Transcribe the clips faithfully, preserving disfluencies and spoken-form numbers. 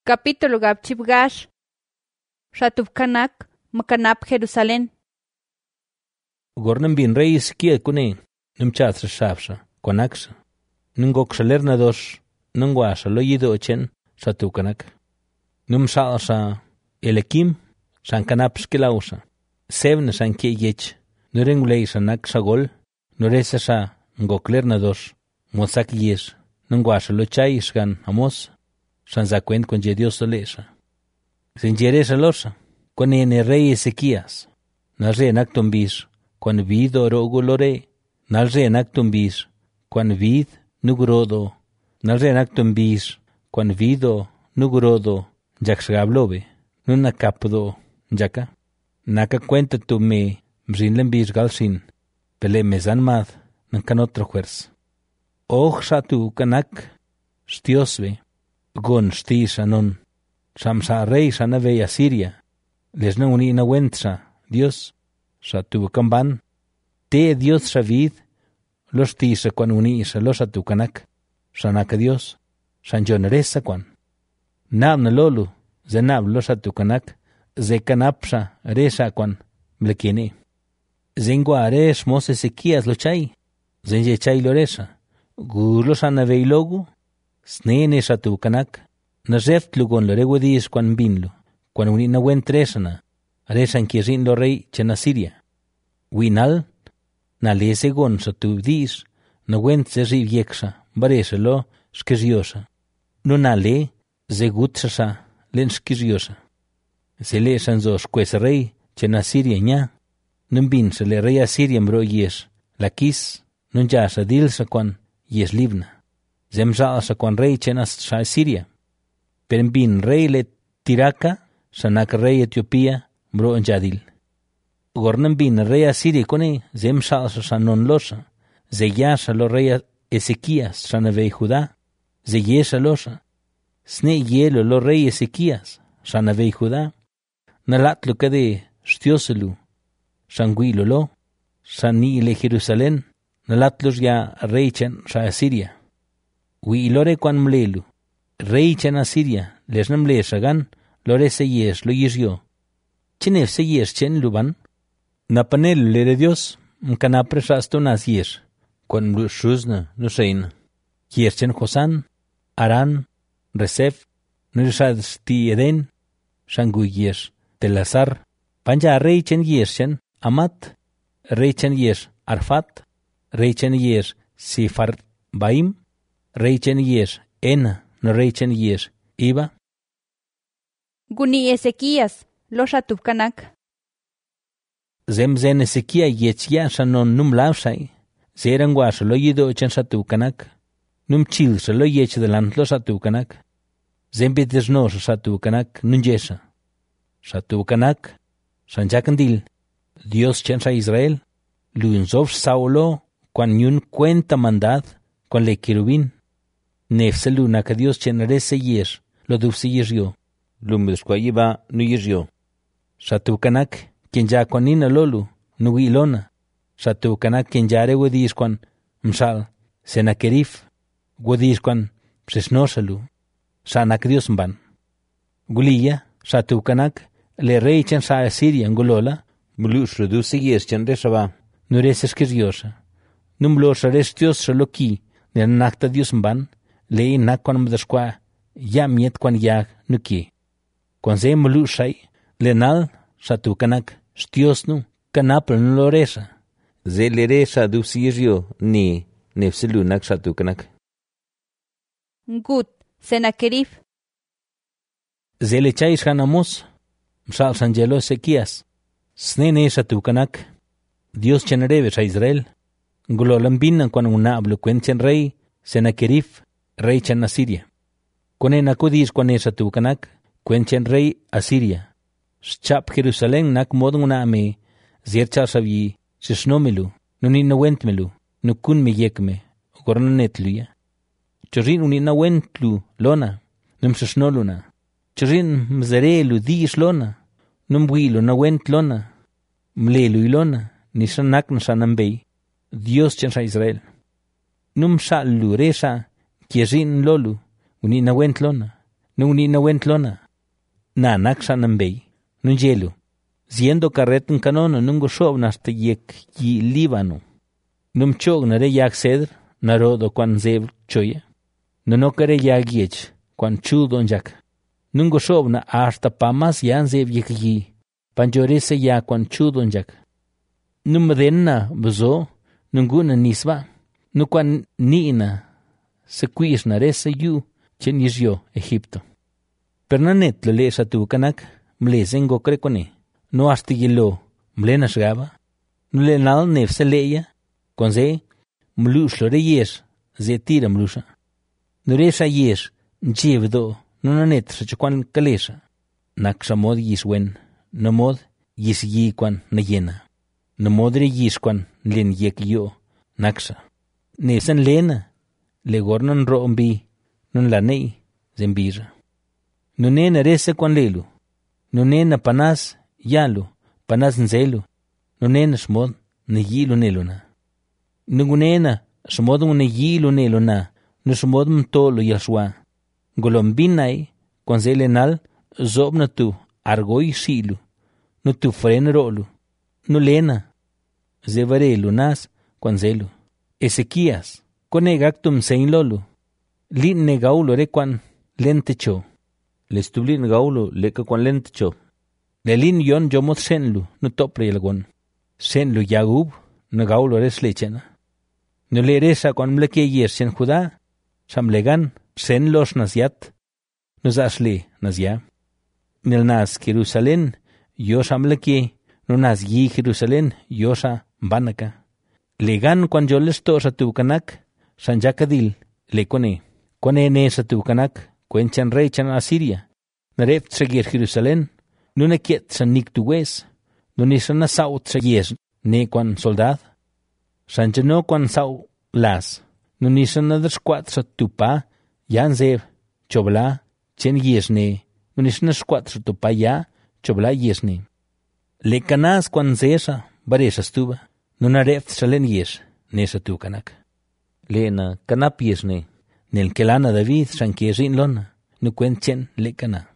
Capítulo gabchibgash. Shatubkanak, Makanap Jerusalén. Gornam bin rey Ezequiel kune, num chatra shafsha, konaksha. Num gokshalerna dos, num guasha lo yido ochen, shatukanak. Num shalsha elekim, shan kanap skilausa. Sevna shan kie yech, nurengulei shanak shagol, nuresa sha ngoklerna dos, mosak yes, num guasha lo chay shgan amos, shan zakuen con je Dios solesha. Sin jeresa losa, con ene rey Ezequías, nalre naktum bis, quan vid orogo lore, nalre naktum bis, quan vid nugrodo, nalre naktum bis, quan vido nugrodo, jaxgablobe, nuna capdo, jaka, naka cuenta tu me, mzinlen bis galsin, pele mezan mad, nankan otro juers. Och shatu kanak, stiosve, gon stis anon, Shamsa rey sanave Asiria, les no uni na wentsa, Dios, shatu kamban, te Dios shavid, los tisa quan uni sa los atukanak, shanaka Dios, shanjoneresa quan. Nab na lolu, zenab los atukanak, zekanapsha resa quan, mlekine. Zengua ares mos Ezequías lo chay, zenje chay loresa, gulo sanave ilogu, snene shatukanak, na zeft lugon lo rewedis quan binlo, quan uni na wen tresana, aresan kiesin lo rey chena Siria. Winal, na lese gon sa tubdis, na wen tseri vieksa, baresa lo skiziosa. No na le, zegutsa sa, len skiziosa. Se le sanzos kwes rey chena Siria nya, nun bin se le rey a Siria mbro yes, la kis, nun jasa dilsa quan yes livna. Zemza sa quan rey chena sa Siria. Pero bin rey le Tiraka, sanak rey Etiopía, bro enjadil. Gornan bin rey Asiria kone, zem salsa sanon losa, zeyasa lo rey Ezequías, sanave Judá, zeyesa losa, sne yelo lo rey Ezequías, sanave Judá, nalatlo kade stioselu, sanguilo lo, sani le Jerusalén, nalatlos ya rey chen sa Asiria. Wi lore quan mlelu. Rey chen Asiria, les nam le sagan, lore se yes lo yisyo. Chenef se yes chen luban, napanel le de Dios, mkanapre shasto nas yes, quan shuzna no sein. Yes chen Josan, Aran, Resef, nurishad sti Eden, shangu yes, Telazar, panja rey chen yes chen, Amat, rey chen yes, Arfat, rey chen yes, Sifar Baim, rey chen yes, Ena, no rey chen yes, Iba. Guni Ezequías, lo shatubkanak. Zem zen Ezequia yetzia shanon num lausai, zeran guasa lo yido chen shatubkanak, num chil sa lo yech delant lo shatubkanak, zem bites no shatubkanak nun yesa. Shatubkanak, sanjakandil, Dios chen sa Israel, luinzov saulo, quan yun cuenta mandad, quan le kirubin, nefselu naka Dios chenare se yes, lo dufse yesyo, lumdeskwa yiba nu yesyo. Shatukanak, quien ya kwanina lolu, nu ilona. Shatukanak, quien ya re wedis kwan msal, senakerif, wedis kwan psesnosalu, sanak Dios mban. Guliya, Shatukanak, le rey chen sa Asiria ngolola, mulus reduce yes chen resaba, nu reses kiryosa. Numlo sarestios saloki, ne nakta Dios mban, le na kwan mdeskwa, ya miet kwan yag nuki. Kwan se mulu shay, le nal, shatukanak, stiosnu, kanapel nloresa. Ze leresa dusiryo ni nefselu nak shatukanak. Ngut, Senakerif. Ze le chais hanamos, msal sanjelo Ezequías. Snene shatukanak, Dios chenareve sa Israel. Ngulolambinan kwan unablo kwenchen rey, Senakerif, rey chen Asiria. Kone nakudis kwane satukanak, kwenchen rey Asiria. Schap Jerusalén nak modun uname, ziercha savi, sisnomelu, nunina wentmelu, nukun me yekme, gornanetluya. Chorin unina wentlu, lona, num sisnoluna. Chorin mzerelu diis lona, num wilo na went lona, mlelu ilona, nisanak nasanambei, Dios chen sa Israel. Num salu resa, kiesin lolu, unina went lona, nung ni na wentlona. Na naksha nambei, nun jelu. Ziendo carretan canono nungo shobna hasta yek yi Líbano. Num chog na re yak cedr, na rodo kwan zeb choya. No kare yak yech, kwan chudon jak. Nungo shobna hasta pamas yan zeb yek yi, panjorese ya kwan chudon jak. Num denna buzo, nunguna nisba, nu kwan niina, se kuish na resa yu, chen yizyo Egipto. Pernanet le le sa tu kanak, mlezengo krekone. No hasta yelo, mlena shgaba, no le nal nef se leia, con ze, mlush lo re yesh, ze tira mlusha. No resha yesh, njevdo, no nanet sa chukwan kalesha. Naksha mod yishwen, no mod yish yi kwan na yena. No modre yish kwan len yek yo, naksha. Nesan lena, le gornan roombi, non la nei, zembira. No nena rese kwan lelu, no nena panas, yalu, panas nzelu, no nena shmod, na yilu neluna. Nungunena, shmod na yilu neluna, no shmod mtolo yashwa. Golombinai, con zelenal, zobna tu, argoi shilu, no tu fren rolu, no lena, zevare lunas, con zelu. Ezequías, con egactum sein lolu, lin negaulo re kwan lentecho, lestublin gaulo leka kwan lentecho. Lelin yon jomot senlu, no topre yelgon. Senlu yagub, no gaulo res lechena. No le resa kwan mleke yer sen Judá, samlegan, sen los naziat, no zasle nazia. Nel nas Jerusalén, yo samleke, no nas yi Jerusalén, yo sa banaka. Legan kwan yo lesto sa tukanak, san jakadil, le kone. Kone ne sa tukanak, kwenchan rechan Asiria. Nareft seguir Jerusalén, no ne kiet san nik tuwes, no ne san saut sa yes ne kwan soldad. San jano kwan sau las, no ne san nadar squat sa tupa, yan zev, chobla, chen yes ne, no ne san squat sa tupa ya, chobla yes ne. Le canas kwan zesa, baresa stuba, no nareft sa len yes, ne sa tukanak. Le na canap yes ne, nel kelana David san kiesin lona, no kwen chen le cana.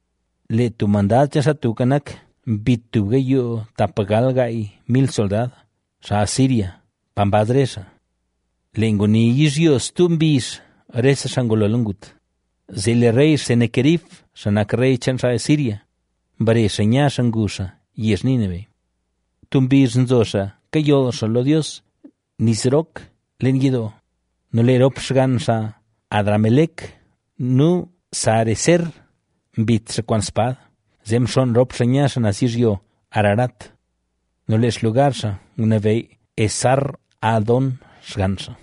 Le tu mandat sa tukanak, bituga yo tapagal gai mil soldad, sa Asiria, pambadresa. Lengoni yis tumbis, resa sangololungut. Zele rey Senekerif, sanak rey chan sa Asiria, bare seña sangusa, yes Nineve. Tumbis nzosa, kayo solo Dios, nisrok, lengido. No le ropsgan sa Adramelek, nu sareser, bit se kwan spad, zem son rop señas na Sirio Ararat. No les lugar sa, una vei esar adon sgansa.